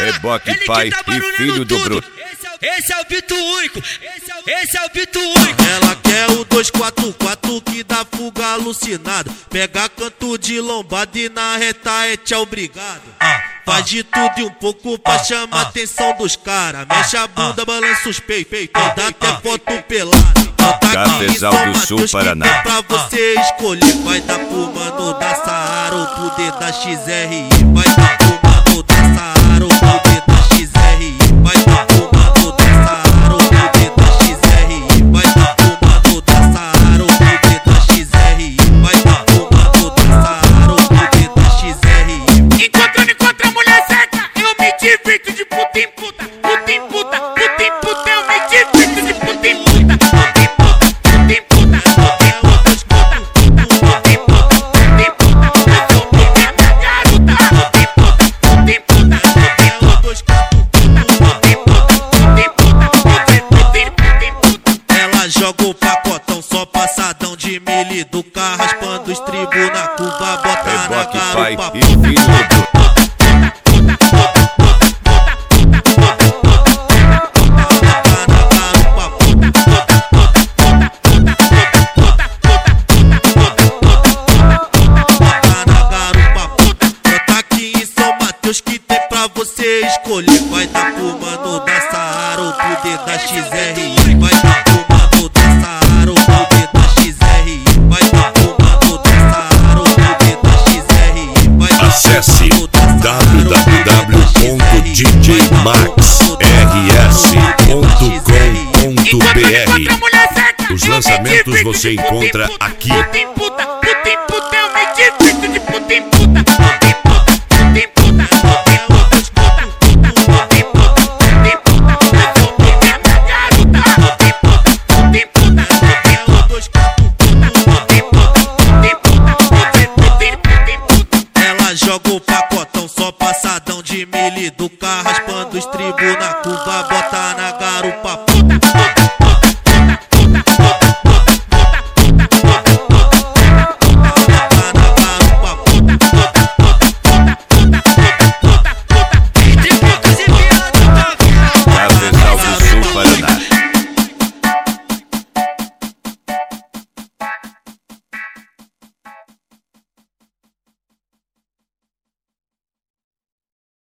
Reboque pai e filho do Bruto. Esse é o pito único, esse é o pito único. Ela quer o 244 que dá fuga alucinado. Pega canto de lombada e na reta é tchau, obrigado. Faz de tudo e um pouco pra chamar a atenção dos caras. Mexe a bunda, balança os peitos, dá até foto pelada. Cafezal do Sul, Paraná. Pra você escolher, vai dar pro mano da Saara ou pro D da XRI. Vai dar pro mano da Saara ou pro D da XRI. Vai dar pro mano da Saara ou pro D da XRI. Vai dar pro mano da Saara ou pro D da XRI. Vai dar pro mano da Saara ou pro D da XRI. Encontrando a mulher seca, eu me divirto de puta em puta. Puta em puta, puta em puta, eu me divirto de puta em puta. Joga o pacotão só passadão de milho do carro, raspando os tribos na curva, bota na Reboque pai garupa. e filho do Bruto. Que tem pra você escolher, vai dar pro mano da Saara ou pro D da XRI. Vai dar pro mano da Saara ou pro D da XRI. Vai dar pro mano da Saara ou pro D da XRI. Acesse www.djmaxrs.com.br. Os lançamentos você encontra aqui. Puta em puta, puta em puta, eu me divirto de puta em puta. Joga o pacotão só passadão de milho do carro, raspando os tribos na curva, bota na